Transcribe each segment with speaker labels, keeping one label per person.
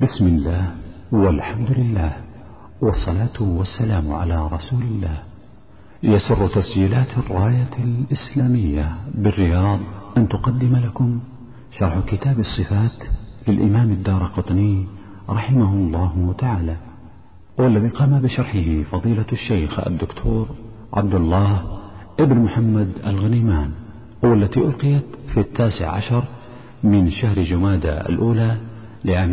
Speaker 1: بسم الله والحمد لله والصلاة والسلام على رسول الله. يسر تسجيلات الراية الإسلامية بالرياض أن تقدم لكم شرح كتاب الصفات للإمام الدارقطني رحمه الله تعالى، والذي قام بشرحه فضيلة الشيخ الدكتور عبد الله ابن محمد الغنيمان، والتي ألقيت في 19 من شهر جمادى الأولى لعام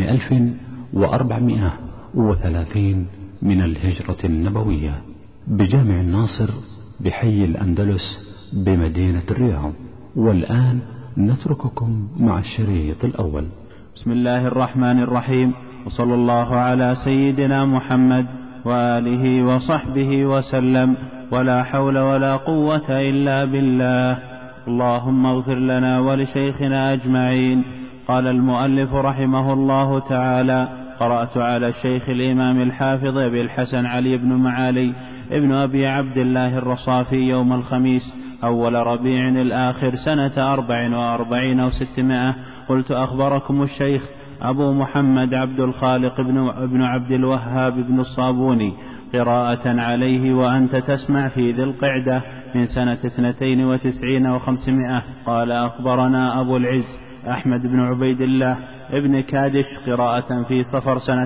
Speaker 1: 1430 من الهجرة النبوية بجامع الناصر بحي الأندلس بمدينة الرياض. والآن نترككم مع الشريط الأول.
Speaker 2: بسم الله الرحمن الرحيم، وصلى الله على سيدنا محمد وآله وصحبه وسلم، ولا حول ولا قوة إلا بالله. اللهم اغفر لنا ولشيخنا أجمعين. قال المؤلف رحمه الله تعالى: قرأت على الشيخ الإمام الحافظ أبي الحسن علي بن معالي ابن أبي عبد الله الرصافي يوم الخميس أول ربيع الآخر سنة 44 و600. قلت: أخبركم الشيخ أبو محمد عبد الخالق بن عبد الوهاب بن الصابوني قراءة عليه وأنت تسمع في ذي القعدة من سنة 92 و500. قال: أخبرنا أبو العز أحمد بن عبيد الله ابن كادش قراءة في صفر سنة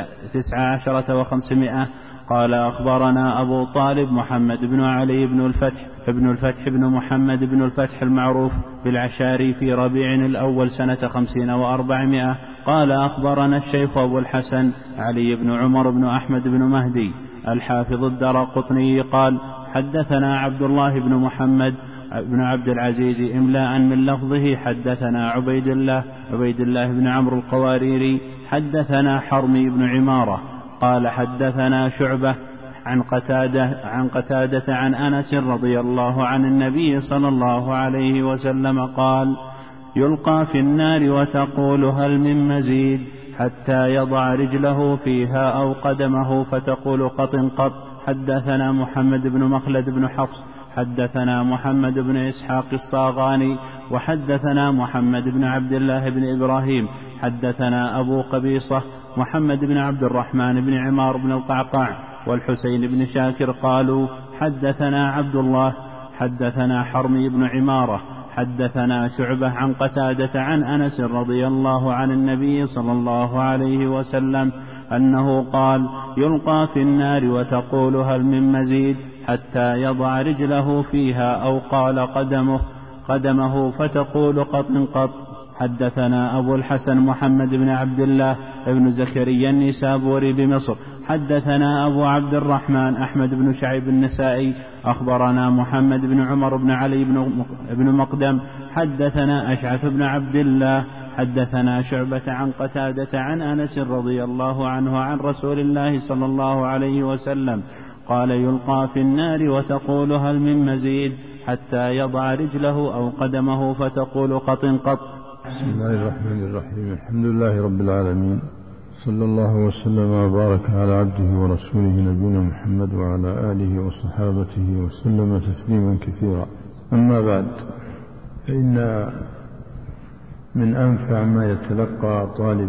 Speaker 2: 19 و500. قال: أخبرنا أبو طالب محمد بن علي بن الفتح بن محمد بن الفتح المعروف بالعشاري في ربيع الأول سنة 50 و400. قال: أخبرنا الشيخ أبو الحسن علي بن عمر بن أحمد بن مهدي الحافظ الدارقطني قال: حدثنا عبد الله بن محمد بن عبد العزيز إملاء من لفظه: حدثنا عبيد الله بن عمرو القواريري حدثنا حرمي بن عمارة قال: حدثنا شعبة عن قتادة عن أنس رضي الله عن النبي صلى الله عليه وسلم قال: يلقى في النار وتقول: هل من مزيد؟ حتى يضع رجله فيها أو قدمه فتقول: قط قط. حدثنا محمد بن مخلد بن حفص حدثنا محمد بن إسحاق الصاغاني وحدثنا محمد بن عبد الله بن إبراهيم حدثنا أبو قبيصة محمد بن عبد الرحمن بن عمار بن القعقاع والحسين بن شاكر قالوا: حدثنا عبد الله حدثنا حرمي بن عمارة حدثنا شعبة عن قتادة عن أنس رضي الله عن النبي صلى الله عليه وسلم أنه قال: يلقى في النار وتقول: هل من مزيد؟ حتى يضع رجله فيها أو قال قدمه فتقول: قط قط. حدثنا أبو الحسن محمد بن عبد الله بن زكريا النسابوري بمصر حدثنا أبو عبد الرحمن أحمد بن شعيب النسائي أخبرنا محمد بن عمر بن علي بن مقدم حدثنا أشعث بن عبد الله حدثنا شعبة عن قتادة عن أنس رضي الله عنه عن رسول الله صلى الله عليه وسلم قال: يلقى في النار وتقول: هل من مزيد؟ حتى يضع رجله أو قدمه فتقول: قط قط.
Speaker 3: بسم الله الرحمن الرحيم. الحمد لله رب العالمين، صلى الله وسلم وبارك على عبده ورسوله نبينا محمد وعلى آله وصحابته وسلم تسليما كثيرا. أما بعد، فإن من أنفع ما يتلقى طالب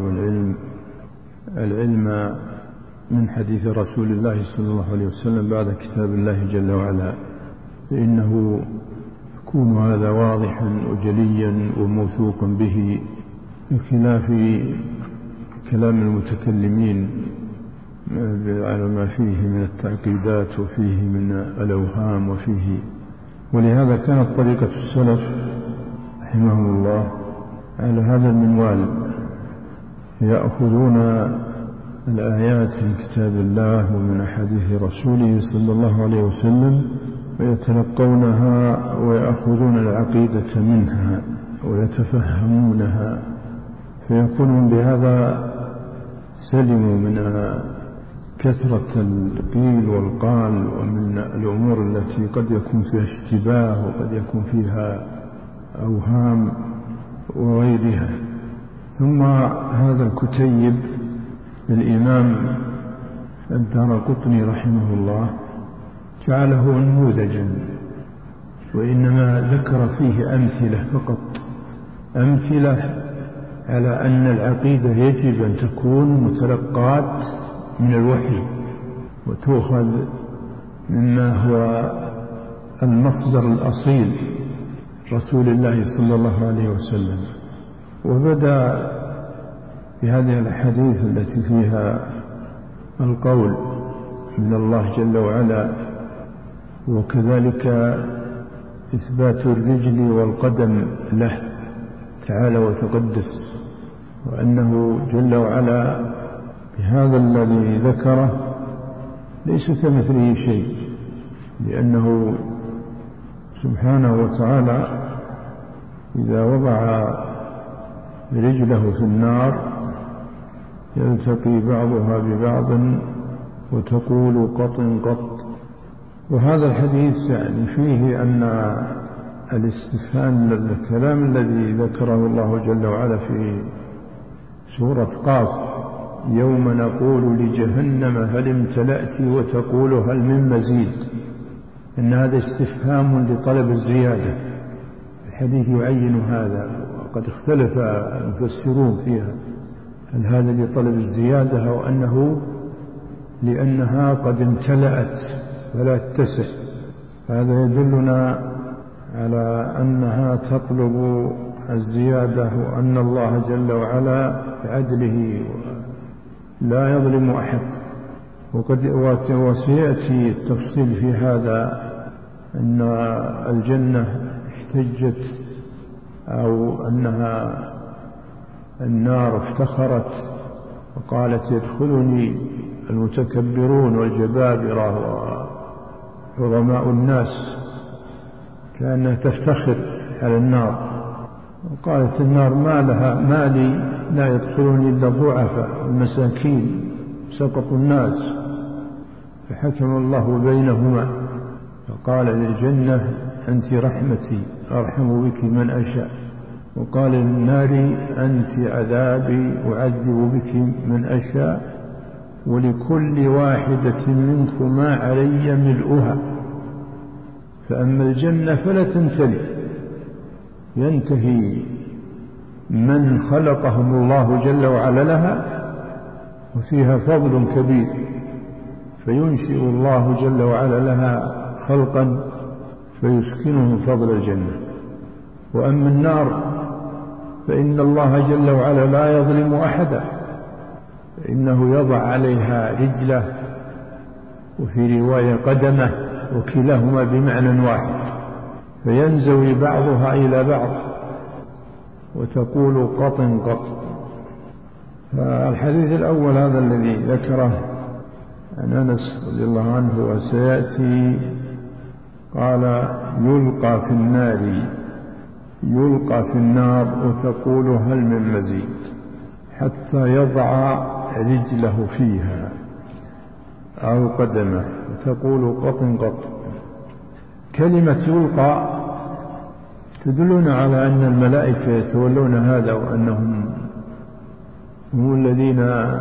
Speaker 3: العلم من حديث رسول الله صلى الله عليه وسلم بعد كتاب الله جل وعلا، فإنه يكون هذا واضحا وجليا وموثوقا به، بخلاف كلام المتكلمين على ما فيه من التعقيدات وفيه من الأوهام ولهذا كانت طريقة السلف رحمهم الله على هذا المنوال، يأخذون الآيات من كتاب الله ومن أحاديث رسوله صلى الله عليه وسلم ويتلقونها ويأخذون العقيدة منها ويتفهمونها، فيكونون بهذا سلموا من كثرة القيل والقال ومن الأمور التي قد يكون فيها اشتباه وقد يكون فيها أوهام وغيرها. ثم هذا الكتيب الإمام الدارقطني رحمه الله جعله نموذجا، وإنما ذكر فيه أمثلة فقط، أمثلة على أن العقيدة يجب أن تكون متلقاة من الوحي وتؤخذ مما هو المصدر الأصيل رسول الله صلى الله عليه وسلم. وبدأ بهذه الحديث التي فيها القول من الله جل وعلا، وكذلك إثبات الرجل والقدم له تعالى وتقدس، وأنه جل وعلا بهذا الذي ذكره ليس كمثله شيء، لأنه سبحانه وتعالى إذا وضع رجله في النار يلتقي بعضها ببعض وتقول قط قط. وهذا الحديث يعني فيه أن الاستفهام الكلام الذي ذكره الله جل وعلا في سورة قاف يوم نقول لجهنم هل امتلأت وتقول هل من مزيد، إن هذا استفهام لطلب الزيادة. الحديث يعين هذا، وقد اختلف المفسرون فيها هل هذا لطلب الزيادة أو أنه لأنها قد امتلأت ولا تتسع. هذا يدلنا على أنها تطلب الزيادة، وأن الله جل وعلا بعدله لا يظلم أحد. وسيأتي التفصيل في هذا، أن الجنة احتجت أو أنها النار افتخرت وقالت يدخلني المتكبرون والجبابرة وعظماء الناس، كأنها تفتخر على النار. وقالت النار ما لي لا يدخلني إلا الضعفاء والمساكين سقط الناس، فحكم الله بينهما فقال للجنة أنت رحمتي أرحم بك من أشاء، وقال للنار أنت عذابي أعذب بك من أشاء، ولكل واحدة منكما علي ملؤها. فأما الجنة فلا تنتهي، ينتهي من خلقهم الله جل وعلا لها، وفيها فضل كبير فينشئ الله جل وعلا لها خلقا فيسكنهم فضل الجنة. وأما النار فإن الله جل وعلا لا يظلم أحدا، إنه يضع عليها رجله وفي رواية قدمه، وكلاهما بمعنى واحد، فينزوي بعضها إلى بعض وتقول قط قط. فالحديث الأول هذا الذي ذكره عن أنس رضي الله عنه وسيأتي، قال يلقى في النار وتقول هل من مزيد، حتى يضع رجله فيها أو قدمه وتقول قط قط. كلمة يلقى تدلنا على أن الملائكة يتولون هذا، وأنهم هم الذين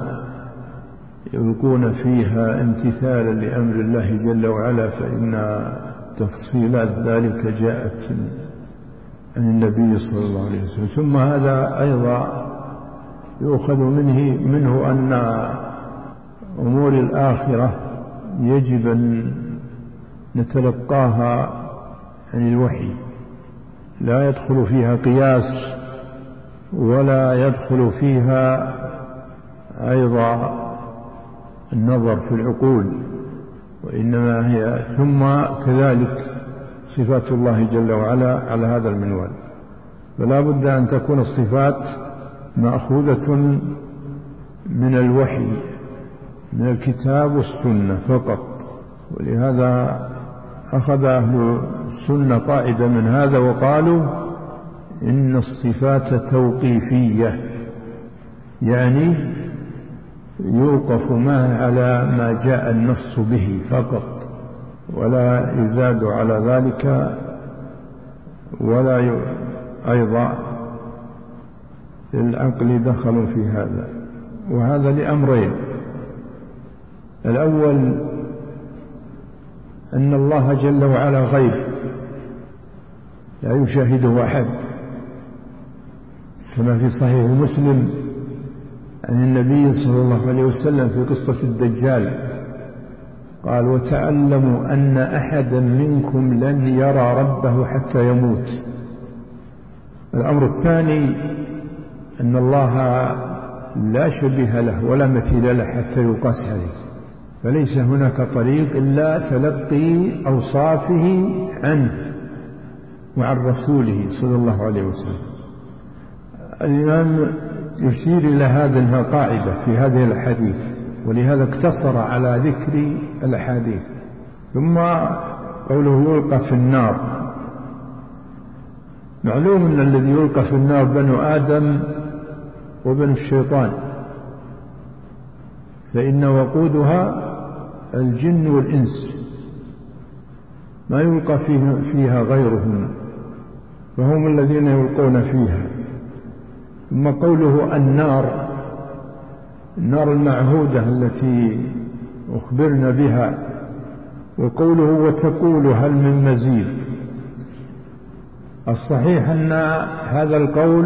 Speaker 3: يلقون فيها امتثالا لأمر الله جل وعلا، فإن تفصيلات ذلك جاءت عن النبي صلى الله عليه وسلم. ثم هذا أيضا يؤخذ منه أن أمور الآخرة يجب أن نتلقاها عن الوحي، لا يدخل فيها قياس ولا يدخل فيها أيضا النظر في العقول، وإنما هي ثم كذلك صفات الله جل وعلا على هذا المنوال. فلا بد أن تكون الصفات مأخوذة من الوحي من الكتاب والسنة فقط. ولهذا أخذ أهل السنة قاعدة من هذا وقالوا إن الصفات توقيفية، يعني يوقف على ما جاء النص به فقط، ولا يزاد على ذلك، ولا أيضا العقل دخل في هذا. وهذا لأمرين: الأول أن الله جل وعلا غيب لا يشاهده أحد، كما في صحيح مسلم عن النبي صلى الله عليه وسلم في قصة الدجال قال: وتعلموا أن أحدا منكم لن يرى ربه حتى يموت. الأمر الثاني أن الله لا شبيه له ولا مثيل له حتى يقاس عليه، فليس هناك طريق إلا تلقي أوصافه عنه وعن رسوله صلى الله عليه وسلم. الإمام يشير إلى هذه القاعدة في هذه الحديث، ولهذا اقتصر على ذكر الأحاديث. ثم قوله يلقى في النار، معلوم أن الذي يلقى في النار بنو آدم وبنو الشيطان، فإن وقودها الجن والإنس، ما يلقى فيها غيرهم، فهم الذين يلقون فيها. ثم قوله النار المعهودة التي أخبرنا بها، وقوله وتقول هل من مزيد. الصحيح أن هذا القول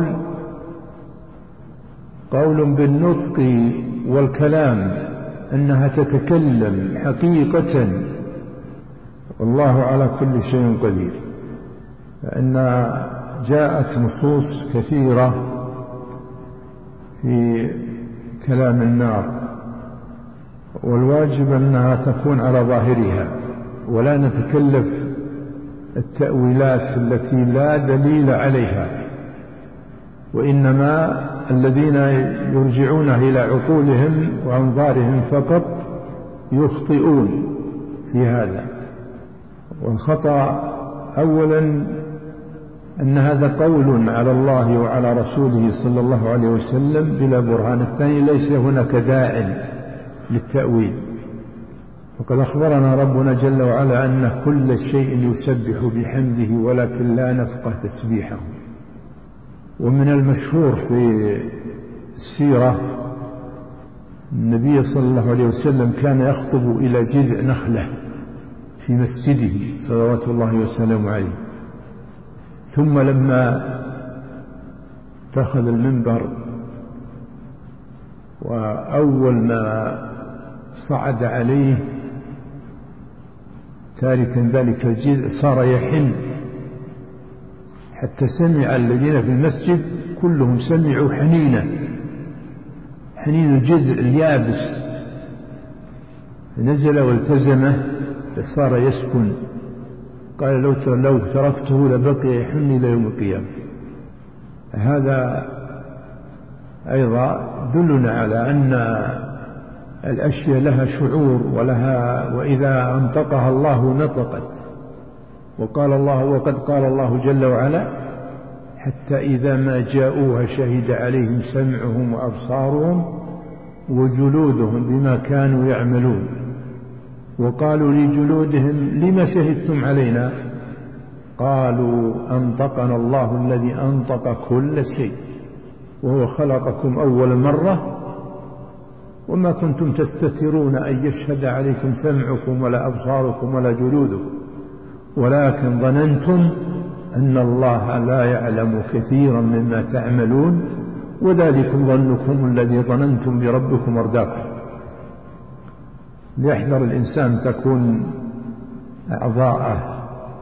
Speaker 3: قول بالنطق والكلام، أنها تتكلم حقيقة، والله على كل شيء قدير. فإن جاءت نصوص كثيرة في كلام النار، والواجب أنها تكون على ظاهرها، ولا نتكلف التأويلات التي لا دليل عليها، وإنما الذين يرجعون إلى عقولهم وأنظارهم فقط يخطئون في هذا. والخطأ أولا أن هذا قول على الله وعلى رسوله صلى الله عليه وسلم بلا برهان. الثاني ليس هناك داع للتأويل، وقد أخبرنا ربنا جل وعلا أن كل شيء يسبح بحمده ولكن لا نفقه تسبيحه. ومن المشهور في السيرة النبي صلى الله عليه وسلم كان يخطب إلى جذع نخلة في مسجده صلوات الله وسلامه عليه، ثم لما اتخذ المنبر وأول ما صعد عليه تاركا ذلك الجذع صار يحن، حتى سمع الذين في المسجد كلهم سمعوا حنين الجذع اليابس، نزل والتزمه فصار يسكن. قال لو تركته لبقي يحن إلى يوم القيامة. هذا أيضا دلنا على أن الأشياء لها شعور وإذا أنطقها الله نطقت. وقد قال الله جل وعلا: حتى إذا ما جاءوها شهد عليهم سمعهم وأبصارهم وجلودهم بما كانوا يعملون، وقالوا لجلودهم لما شهدتم علينا؟ قالوا أنطقنا الله الذي أنطق كل شيء وهو خلقكم أول مرة وما كنتم تستترون أن يشهد عليكم سمعكم ولا أبصاركم ولا جلودكم ولكن ظننتم أن الله لا يعلم كثيرا مما تعملون وذلكم ظنكم الذي ظننتم بربكم أرداكم. ليحذر الإنسان تكون أعضاءه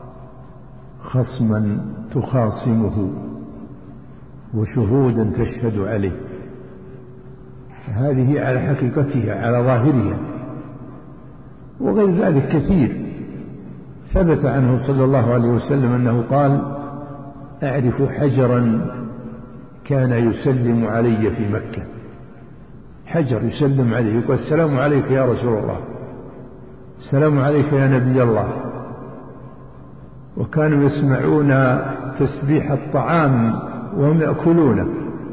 Speaker 3: خصما تخاصمه وشهودا تشهد عليه، هذه على حقيقتها على ظاهرها. وغير ذلك كثير ثبت عنه صلى الله عليه وسلم أنه قال: أعرف حجرا كان يسلم علي في مكة، حجر يسلم عليه يقول: السلام عليك يا رسول الله، السلام عليك يا نبي الله. وكانوا يسمعون تسبيح الطعام وهم يأكلونه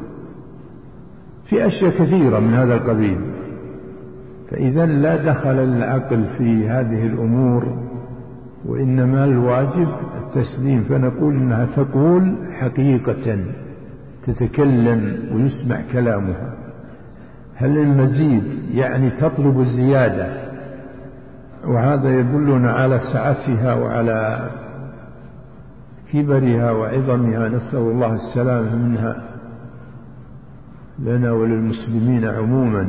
Speaker 3: في أشياء كثيرة من هذا القبيل. فإذا لا دخل العقل في هذه الأمور، وإنما الواجب التسليم. فنقول إنها تقول حقيقة، تتكلم ويسمع كلامها. هل المزيد يعني تطلب الزيادة، وهذا يدلنا على سعتها وعلى كبرها وعظمها، نسأل الله السلامة منها. لنا وللمسلمين عموما،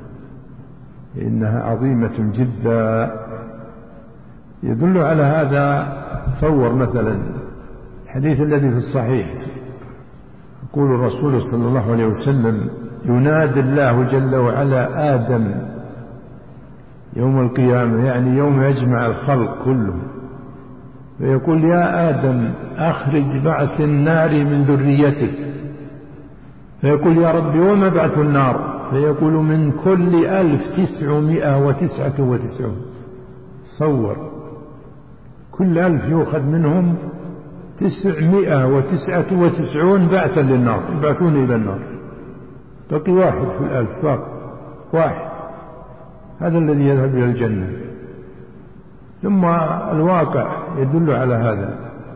Speaker 3: إنها عظيمة جدا. يدل على هذا تصور مثلا الحديث الذي في الصحيح، يقول الرسول صلى الله عليه وسلم: ينادي الله جل وعلا آدم يوم القيامة، يعني يوم يجمع الخلق كله، فيقول: يا آدم أخرج بعث النار من ذريتك. فيقول: يا رب وما بعث النار؟ فيقول: من كل 1999. صور كل 1000 يؤخذ منهم 999 بعثا للنار، يبعثون إلى النار، بقي واحد في 1000 فقط، واحد، هذا الذي يذهب إلى الجنة. ثم الواقع يدل على هذا.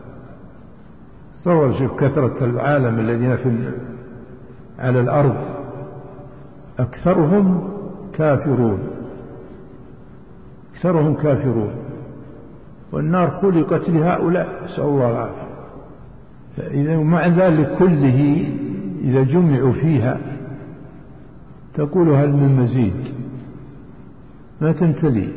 Speaker 3: تصور شوف كثرة العالم الذين على الأرض، أكثرهم كافرون، أكثرهم كافرون، والنار خلقت لهؤلاء، نسأل الله العافية. فإذا مع ذلك كله إذا جمعوا فيها تقول: هل من مزيد؟ ما تنتهي.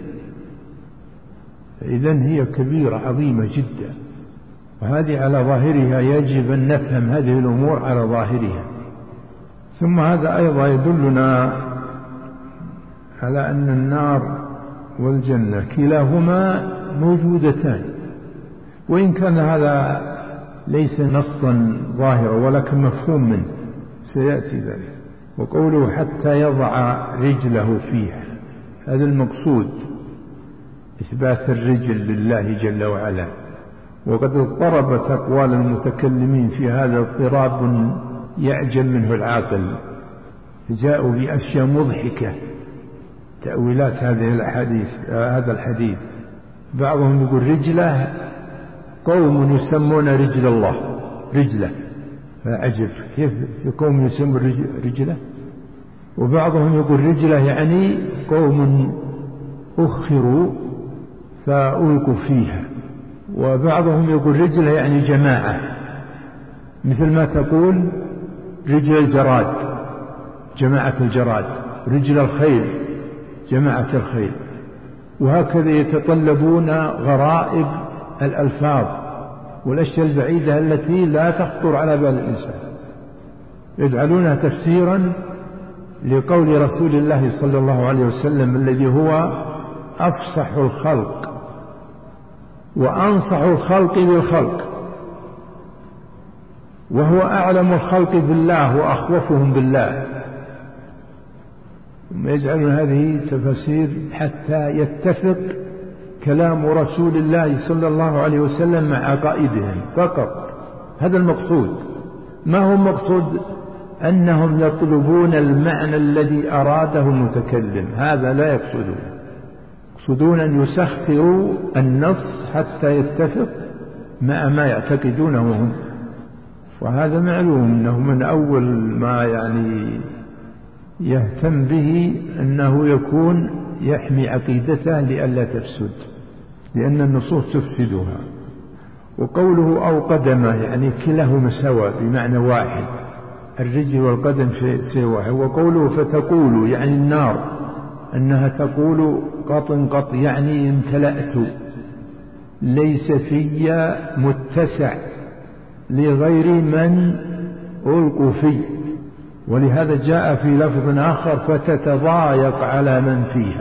Speaker 3: إذن هي كبيرة عظيمة جدا، وهذه على ظاهرها يجب أن نفهم هذه الأمور على ظاهرها. ثم هذا أيضا يدلنا على أن النار والجنة كلاهما موجودتان، وإن كان هذا ليس نصا ظاهرا ولكن مفهوم منه، سيأتي ذلك. وقوله: حتى يضع رجله فيها، هذا المقصود، إثبات الرجل لله جل وعلا. وقد اضطربت أقوال المتكلمين في هذا اضطراب يعجب منه العاقل، جاءوا بأشياء مضحكة، تأويلات هذا الحديث. بعضهم يقول رجله، قوم يسمون رجل الله رجله، فأعجب كيف في قوم يسمون رجله. وبعضهم يقول رجله يعني قوم أخروا فألقوا فيها. وبعضهم يقول رجله يعني جماعة، مثل ما تقول رجل الجراد جماعة الجراد، رجل الخيل جماعة الخيل. وهكذا يتطلبون غرائب الألفاظ والأشياء البعيدة التي لا تخطر على بال الإنسان، يجعلونها تفسيرا لقول رسول الله صلى الله عليه وسلم الذي هو أفصح الخلق وأنصح الخلق للخلق، وهو أعلم الخلق بالله وأخوفهم بالله. ثم يجعلون هذه تفسير حتى يتفق كلام رسول الله صلى الله عليه وسلم مع عقائدهم فقط. هذا المقصود، ما هو مقصود أنهم يطلبون المعنى الذي أراده المتكلم، هذا لا يقصدون، يقصدون أن يسخروا النص حتى يتفق مع ما يعتقدونه هم. وهذا معلوم أنه من أول ما يهتم به أنه يكون يحمي عقيدته لئلا تفسد، لأن النصوص تفسدها. وقوله أو قدمه يعني كلاهما سوا بمعنى واحد، الرجل والقدم شيء واحد. وقوله فتقول يعني النار أنها تقول قط قط يعني امتلأت، ليس في متسع لغير من ألقوا فيه. ولهذا جاء في لفظ آخر فتتضايق على من فيها.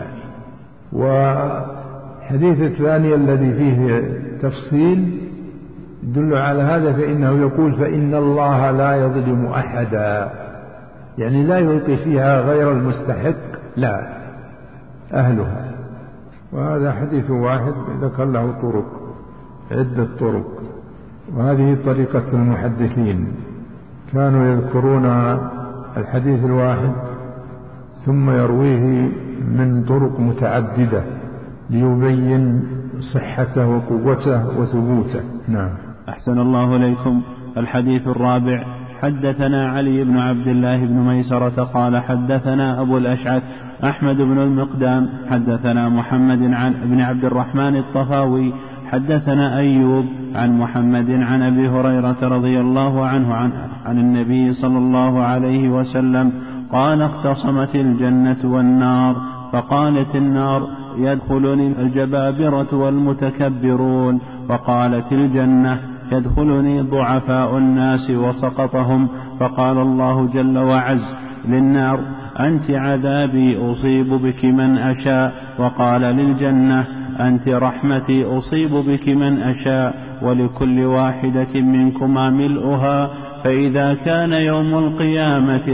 Speaker 3: وحديث الثاني الذي فيه تفصيل يدل على هذا، فإنه يقول فإن الله لا يظلم أحدا، يعني لا يلقي فيها غير المستحق، لا أهلها. وهذا حديث واحد ذكر له طرق، عدة طرق. وهذه طريقة المحدثين، كانوا يذكرون الحديث الواحد ثم يرويه من طرق متعددة ليبين صحته وقوته وثبوته. نعم.
Speaker 2: أحسن الله إليكم. الحديث الرابع: حدثنا علي بن عبد الله بن ميسرة قال حدثنا أبو الأشعث أحمد بن المقدام حدثنا محمد بن عبد الرحمن الطفاوي حدثنا أيوب عن محمد عن أبي هريرة رضي الله عنه عن النبي صلى الله عليه وسلم قال: اختصمت الجنة والنار، فقالت النار: يدخلني الجبابرة والمتكبرون، وقالت الجنة: يدخلني ضعفاء الناس وسقطهم. فقال الله جل وعز للنار: أنت عذابي أصيب بك من أشاء. وقال للجنة: أنت رحمتي أصيب بك من أشاء، ولكل واحدة منكما ملؤها. فإذا كان يوم القيامة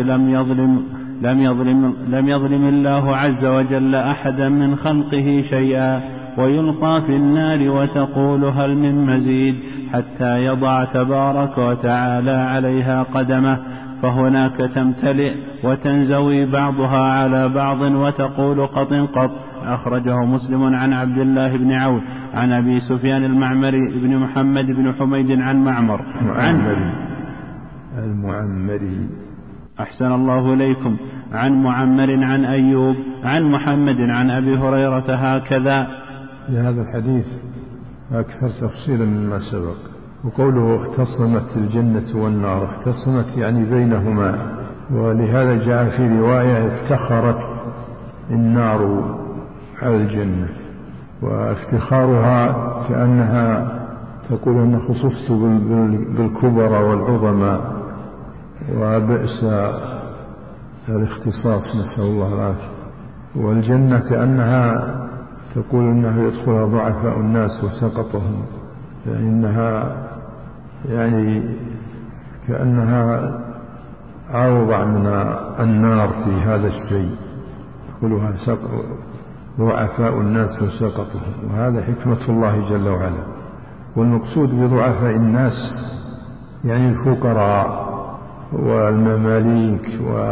Speaker 2: لم يظلم الله عز وجل أحدا من خلقه شيئا، ويلقى في النار وتقول: هل من مزيد؟ حتى يضع تبارك وتعالى عليها قدمه، فهناك تمتلئ وتنزوي بعضها على بعض وتقول: قط قط. أخرجه مسلم عن عبد الله بن عون عن أبي سفيان المعمري بن محمد بن حميد عن معمر
Speaker 3: المعمري
Speaker 2: أحسن الله إليكم عن معمر عن أيوب عن محمد عن أبي هريرة هكذا.
Speaker 3: هذا الحديث أكثر تفصيلا مما سبق. وقوله: اختصمت الجنة والنار، اختصمت يعني بينهما، ولهذا جاء في رواية: افتخرت النار على الجنة. وافتخارها كأنها تقول: أن خصصت بالكبرى والعظمى، وبئس الاختصاص، نسأل الله العافية. والجنة كأنها تقول أنه يدخلها ضعفاء الناس وسقطهم، فإنها يعني كأنها أوضع من النار في هذا الشيء، يدخلها ضعفاء الناس وسقطهم، وهذا حكمة الله جل وعلا. والمقصود بضعفاء الناس يعني الفقراء والمماليك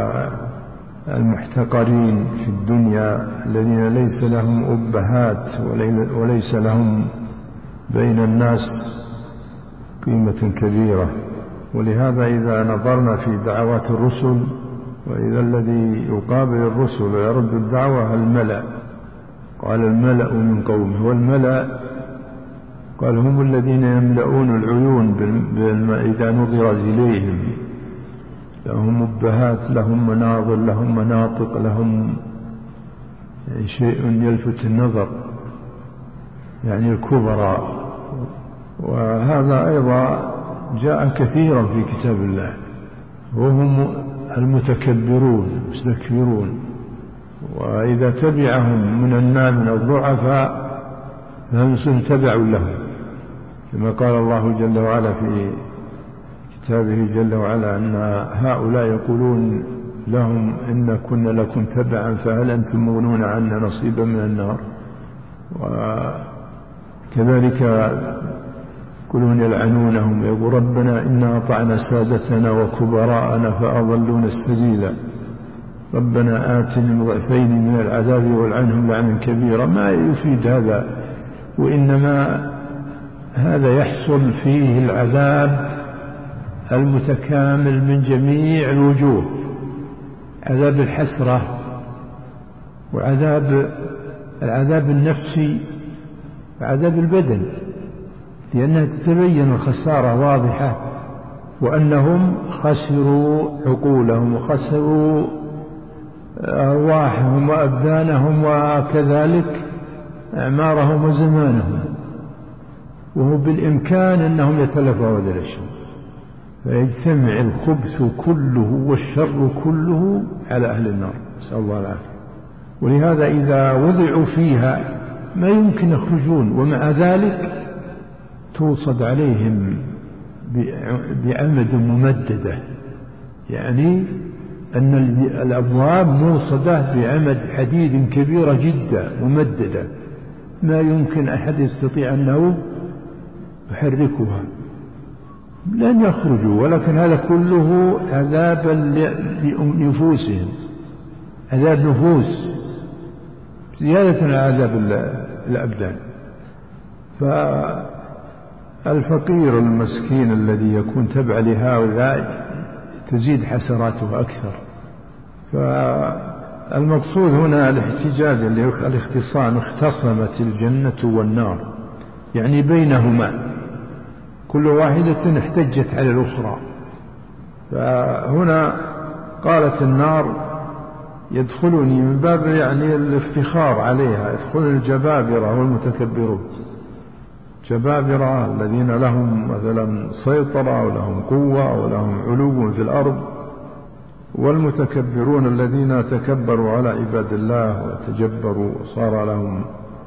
Speaker 3: والمحتقرين في الدنيا، الذين ليس لهم أبهات وليس لهم بين الناس قيمة كبيرة. ولهذا إذا نظرنا في دعوات الرسل، وإذا الذي يقابل الرسل ويرد الدعوة الملأ، قال: الملأ من قومه. والملأ قال: هم الذين يملؤون العيون إذا نظر إليهم، لهم أبهات، لهم مناظر، لهم مناطق، لهم شيء يلفت النظر، يعني الكبرى. وهذا أيضا جاء كثيرا في كتاب الله، وهم المتكبرون المستكبرون. وإذا تبعهم من الضعفاء فهم تبعوا لهم، كما قال الله جل وعلا في كتابه جل وعلا: أن هؤلاء يقولون لهم: إن كنا لكم تبعا فهل أنتم مغنون عنا نصيبا من النار. وكذلك يقولون يلعنونهم، يقول: ربنا إنا أطعنا سادتنا وكبراءنا فأضلونا السبيل، ربنا آتنا ضعفين من العذاب والعنهم لعنا كبيرا. ما يفيد هذا، وإنما هذا يحصل فيه العذاب المتكامل من جميع الوجوه: عذاب الحسرة، وعذاب العذاب النفسي، وعذاب البدن، لأنها تتبين الخسارة واضحة، وأنهم خسروا عقولهم وخسروا أرواحهم وأبدانهم وكذلك أعمارهم وزمانهم، وهو بالإمكان أنهم يتلفوا هذا الشيء، فيجتمع الخبث كله والشر كله على أهل النار، نسأل الله العافية. ولهذا إذا وضعوا فيها ما يمكن يخرجون، ومع ذلك توصد عليهم بعمد ممددة، يعني أن الأبواب موصدة بعمد حديد كبيرة جدا ممددة، ما يمكن أحد يستطيع أنه يحركها، لن يخرجوا. ولكن هذا كله عذابا لنفوسهم، عذاب نفوس زيادة على عذاب الأبدان. فالفقير المسكين الذي يكون تبع لهؤلاء تزيد حسراته أكثر. فالمقصود هنا الاحتجاج الاختصام: اختصمت الجنة والنار، يعني بينهما كل واحدة احتجت على الأخرى، فهنا قالت النار يدخلني من باب يعني الافتخار عليها، يدخل الجبابرة والمتكبرون، جبابرة الذين لهم مثلا سيطرة ولهم قوة ولهم علو في الأرض، والمتكبرون الذين تكبروا على عباد الله وتجبروا وصار لهم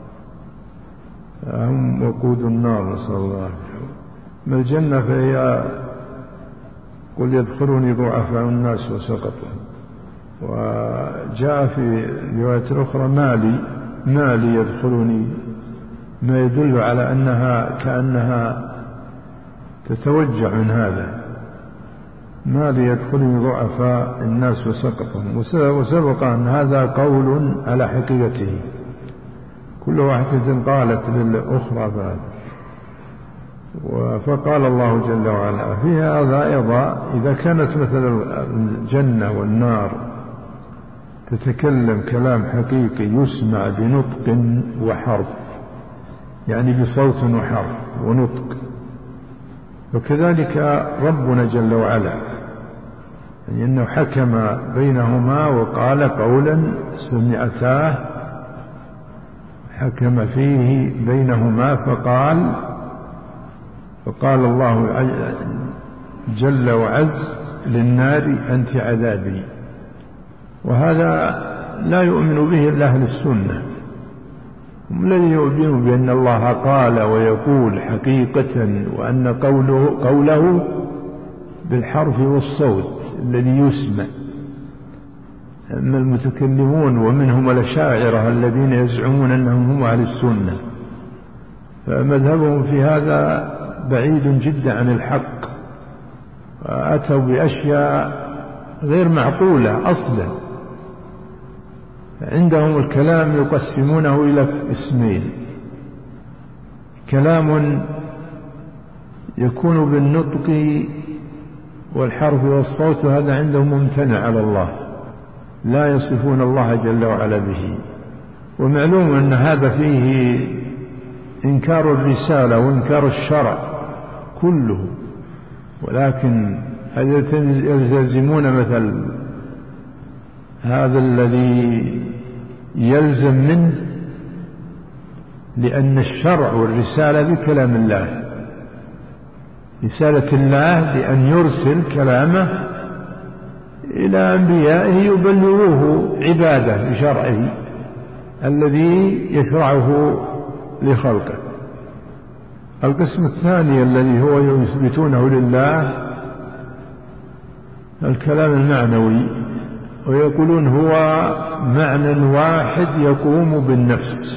Speaker 3: هم وقود النار، نسأل الله. ما الجنة فهي قل يدخلني ضعفاء الناس وسقطهم. وجاء في رواية أخرى مالي يدخلني، ما يدل على أنها كأنها تتوجع من هذا، مالي يدخلني ضعفاء الناس وسقطهم. وسبق أن هذا قول على حقيقته، كل واحدة قالت للأخرى فقال الله جل وعلا في هذا أيضا إذا كانت مثل الجنة والنار تتكلم كلام حقيقي يسمع بنطق وحرف، يعني بصوت وحرف ونطق، وكذلك ربنا جل وعلا، يعني أنه حكم بينهما وقال قولا سمعتاه، حكم فيه بينهما فقال الله جل وعز للنار أنت عذابي. وهذا لا يؤمن به إلا أهل السنة، هم الذين يؤمنون بأن الله قال ويقول حقيقة، وأن قوله بالحرف والصوت الذي يسمع. أما المتكلمون ومنهم الأشاعرة الذين يزعمون أنهم هم أهل السنة، فمذهبهم في هذا بعيد جدا عن الحق، وأتوا بأشياء غير معقولة أصلا. عندهم الكلام يقسمونه إلى اسمين: كلام يكون بالنطق والحرف والصوت، هذا عندهم ممتنع على الله، لا يصفون الله جل وعلا به. ومعلوم أن هذا فيه إنكار الرسالة وإنكار الشرع كله، ولكن هل يلزمون مثل هذا الذي يلزم منه، لأن الشرع والرسالة بكلام الله، رسالة الله بأن يرسل كلامه إلى أنبيائه يبلغوه عباده بشرعه الذي يشرعه لخلقه. القسم الثاني الذي هو يثبتونه لله الكلام المعنوي، ويقولون هو معنى واحد يقوم بالنفس،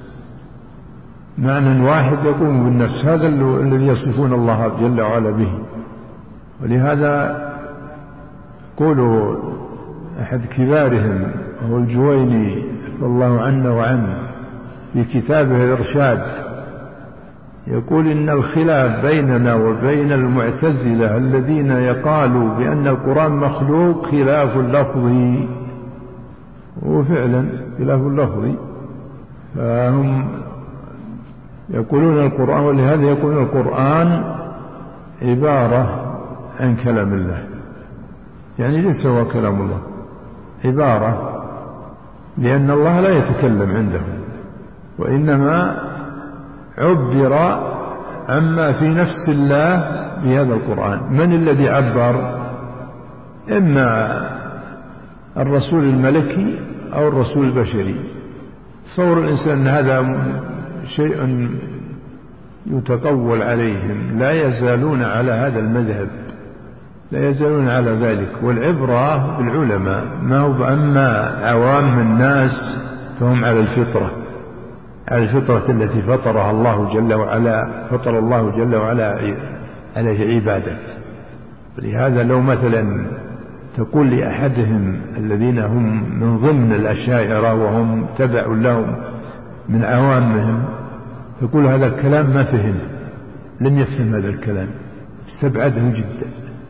Speaker 3: معنى واحد يقوم بالنفس، هذا الذي يصفون الله جل وعلا به. ولهذا يقول أحد كبارهم هو الجويني رضي الله عنه وعنه في كتابه الإرشاد، يقول إن الخلاف بيننا وبين المعتزلة الذين يقالوا بأن القرآن مخلوق خلاف لفظي، وفعلا خلاف لفظي، فهم يقولون القرآن، ولهذا يقولون القرآن عبارة عن كلام الله، يعني ليس هو كلام الله، عبارة، لأن الله لا يتكلم عنده، وإنما عبر عما في نفس الله بهذا القرآن. من الذي عبر؟ إما الرسول الملكي أو الرسول البشري. تصور الإنسان أن هذا شيء يتقول عليهم، لا يزالون على هذا المذهب، لا يزالون على ذلك. والعبرة بالعلماء، ما هو أما عوام الناس فهم على الفطرة، على الفطرة التي فطرها الله جل وعلا، فطر الله جل وعلا عليه عباده. ولهذا لو مثلا تقول لأحدهم الذين هم من ضمن الأشاعرة وهم تبع لهم من عوامهم، تقول هذا الكلام ما فهم، لم يفهم هذا الكلام، استبعده جدا.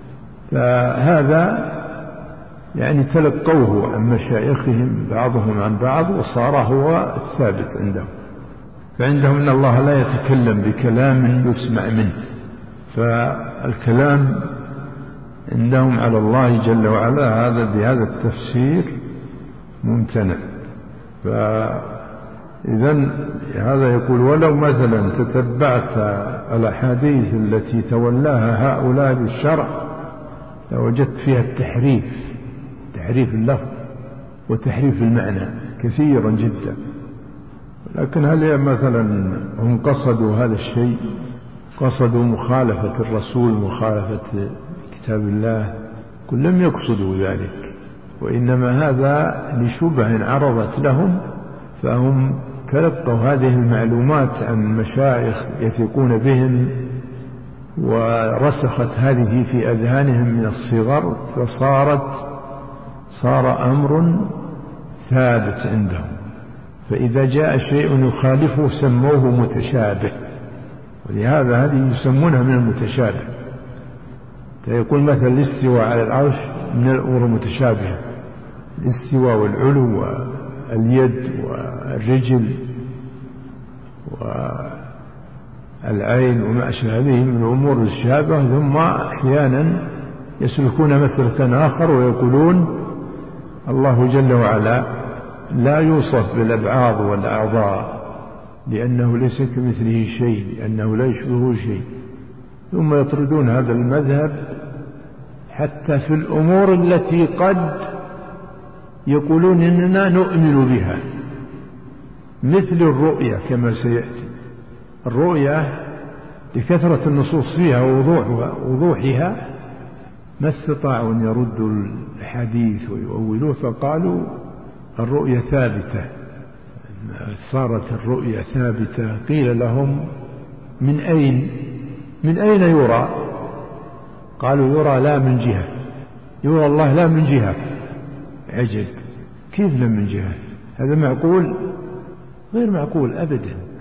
Speaker 3: فهذا يعني تلقوه عن مشايخهم بعضهم عن بعض، وصار هو الثابت عندهم. فعندهم أن الله لا يتكلم بكلام يسمع منه، فالكلام عندهم على الله جل وعلا هذا بهذا التفسير ممتنع. فإذا هذا يقول ولو مثلا تتبعت الأحاديث التي تولاها هؤلاء بالشرع لوجدت فيها تحريف اللفظ وتحريف المعنى كثيرا جدا. لكن هل مثلا هم قصدوا هذا الشيء؟ قصدوا مخالفة الرسول، مخالفة كتاب الله؟ كل لم يقصدوا ذلك، وإنما هذا لشبه عرضت لهم، فهم تلقوا هذه المعلومات عن مشايخ يثقون بهم، ورسخت هذه في أذهانهم من الصغر، صار أمر ثابت عندهم. فإذا جاء شيء يخالفه سموه متشابه، ولهذا هذه يسمونها من المتشابه. فيقول مثلا الاستواء على العرش من الأمور المتشابهة، الاستواء والعلو واليد والرجل والعين وما أشبه هذه من الأمور الشابهة. ثم أحيانا يسلكون مسلكا آخر ويقولون الله جل وعلا لا يوصف بالأبعاض والأعضاء لأنه ليس كمثله شيء، لأنه لا يشبهه شيء. ثم يطردون هذا المذهب حتى في الأمور التي قد يقولون إننا نؤمن بها، مثل الرؤية كما سيأتي. الرؤية لكثرة النصوص فيها ووضوحها ما استطاعوا أن يردوا الحديث ويؤولوه، فقالوا الرؤية ثابتة. صارت الرؤية ثابتة. قيل لهم من أين يرى؟ قالوا يرى لا من جهة، يرى الله لا من جهة. عجب، كيف لا من جهة؟ هذا معقول؟ غير معقول أبدا.